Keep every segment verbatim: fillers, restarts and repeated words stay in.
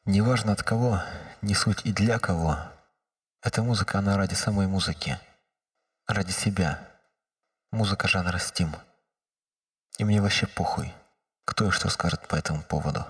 Неважно от кого, не суть и для кого. Эта музыка, она ради самой музыки. Ради себя. Музыка жанра стим. И мне вообще похуй, кто и что скажет по этому поводу.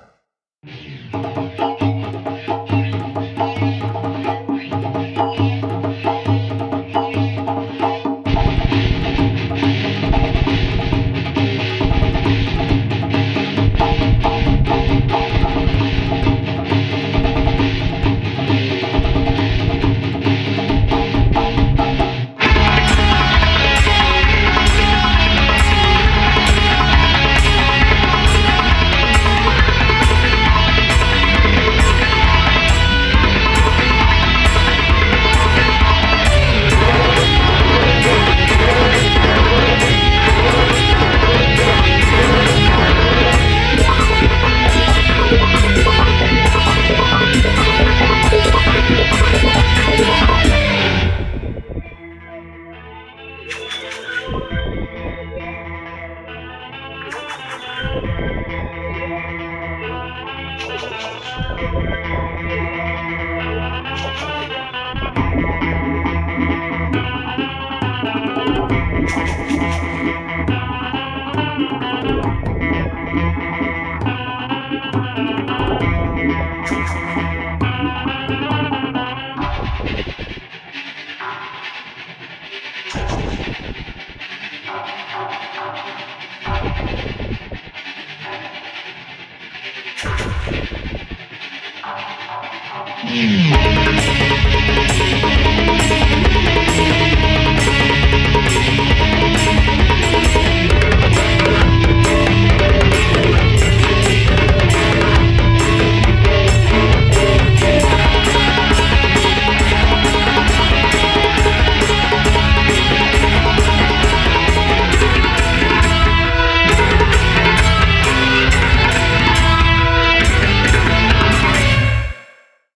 Mm-hmm.